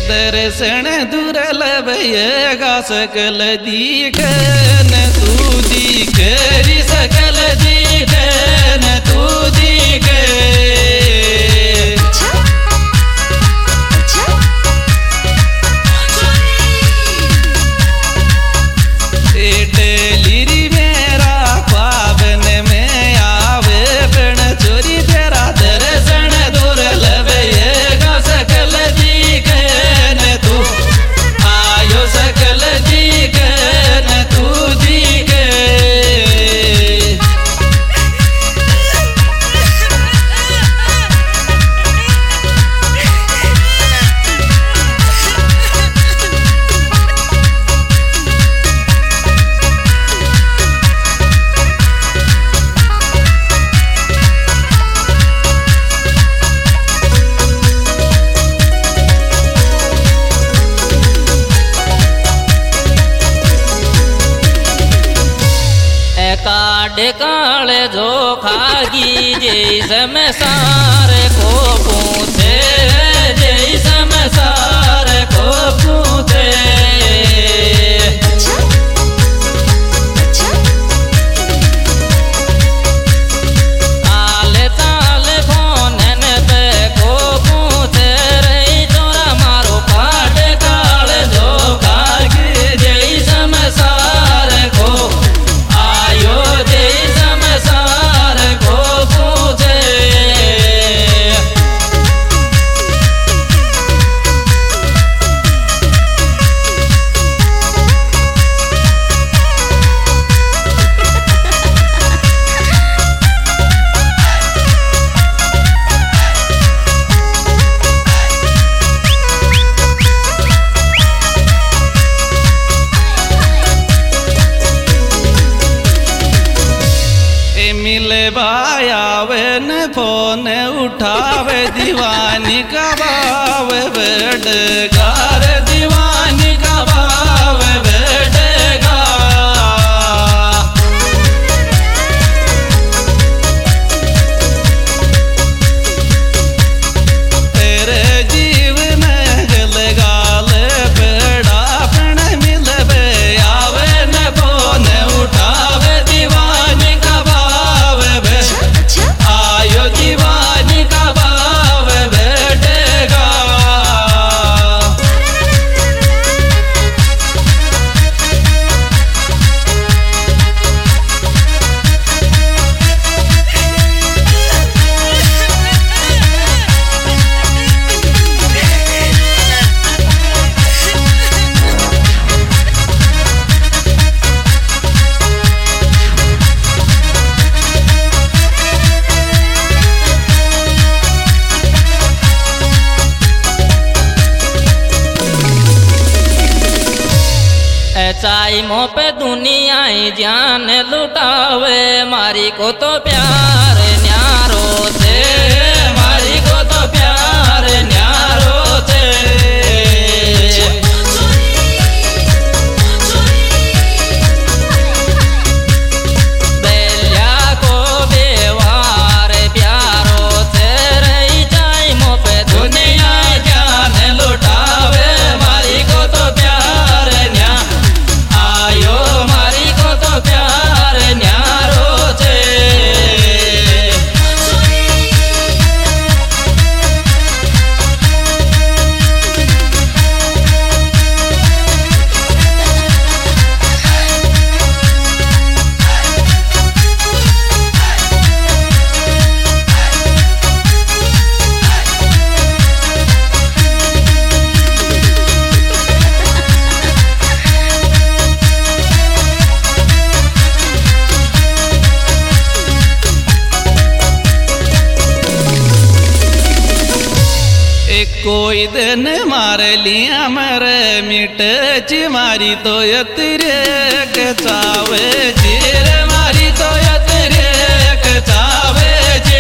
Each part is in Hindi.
दर्शन दुर्लभ येगा सकल दीखन तू दीखरी सकल दीखन तू दीख डेली मेरा पावन में आवे पण चोरी तेरा दर्शन दुर्लभ येगा सकल दीखन तू आयो सकल दीखन तू दीख काढ़े काले जो खागी जैसे में सारे को पूछे जैसे में सारे को पूछे आले ताले फोन पे को पूछे रे चोरा मारो काढ़े काले जो खागी जैसे में सारे को आयो जैसे में सारे को पूछे मिले भायावे न फोन उठावे दीवानी का भाव बेडगार दीवानी का भाव बेडगा तेरे जीव में गलगाल पेड़ा पण मिलवे आवे न फोन उठावे दीवानी का आयो दीवानी का भाव बैठेगा चाई मोह पे दुनिया ही जान लुटावे मारी को तो प्यार न्यारो थे मारी को तो प्यार न्यारो थे बेलिया को व्यवहार प्यारो थे रही चाई मोह पे दुनिया जान लुटावे मारी को तो प्यार न्या आयो मारी को तो प्यार न्यारो थे कोई दिन मार लिया मरे मिट मारी तो यतरे के चावे जीर मारी तो यतरे के चावे जी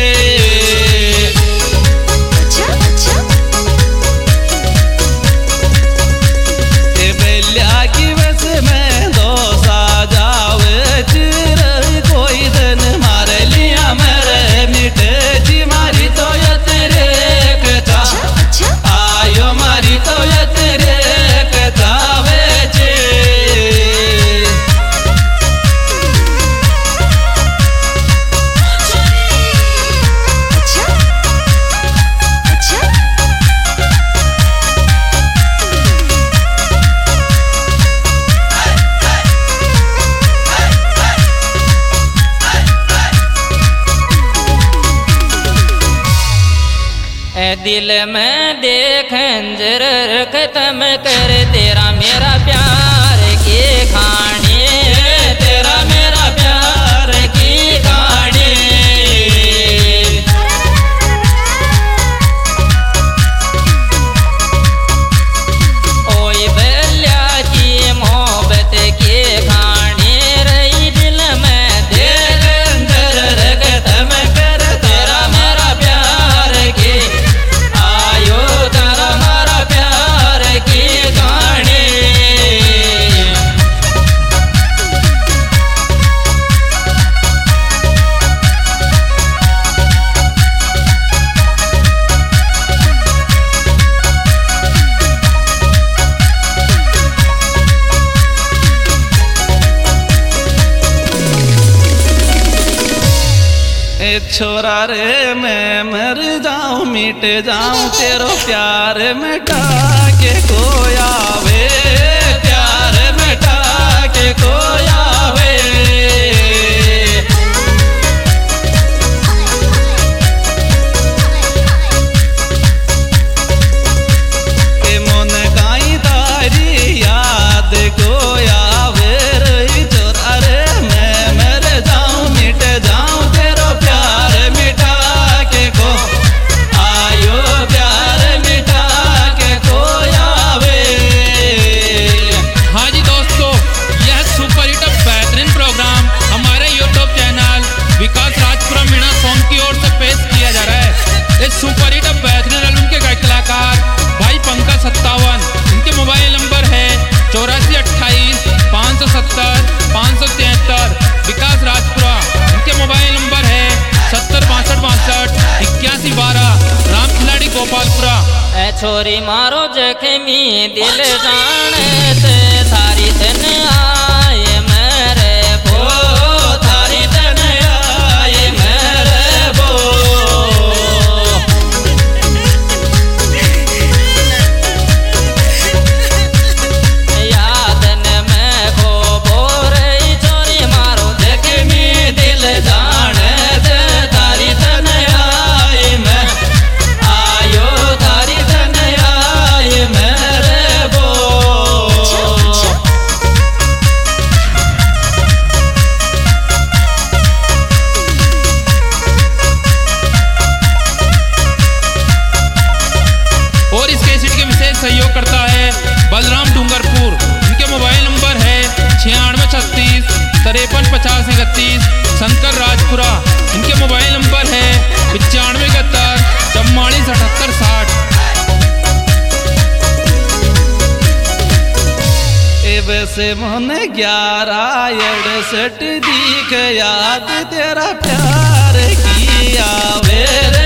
बेलिया की बस में दो सा जावे चिर कोई दिन मार लिया मरे मिट मारी तो यतरे के आयो मारी तो दिल में देखें जर खत्म कर तेरा मेरा प्यार की कहानी, तेरा मेरा प्यार की कहानी। ओए बल्ला की मोहब्बत की कहानी रही दिल में देखें जर खत्म कर तेरा मेरा प्यार की, आयो तेरा मेरा प्यार की कहानी। छोरा रे मैं मर जाऊं मिट जाऊं तेरो प्यार मिटा के कोई आवे, प्यार मिटा के कोई आवे। के मन काई तारी याद को आवे रही छोरा रे मैं मर जाऊं मिट जाऊं तेरो प्यार मिटा के को आयो, प्यार मिटा के कोई आवे। हाँ जी दोस्तों, यह सुपर हिट बेहतरीन प्रोग्राम हमारे YouTube channel Vikas Rajpura Meena song की ओर से पेश किया जा रहा है। इस सुपर हिट बेहतरीन एल्बम के गायक कलाकार भाई पंकज 57, इनके मोबाइल नंबर है 8428 570 573। विकास राजपुरा इनके मोबाइल नंबर है 70 62 62 81 12। राम खिलाड़ी गोपालपुरा। ए छोरी मारो जख्मी दिल जाने से थारी तन आए मेरे बो, थारी तन आए मेरे बो। यादन में खो बोरे छोरी मारो जख्मी दिल जाने से थारी तन आए मैं, आयो थारी तन आए मेरे बो। और इस कैसेट के विशेष सहयोग करता है बलराम डूंगरपुर। इनके मोबाइल नंबर है 9636 53 50 31। शंकर राजपुरा इनके मोबाइल नंबर है 95 71 44 78 60। वैसे मन 11 68 दिख याद तेरा प्यार की आवे रे।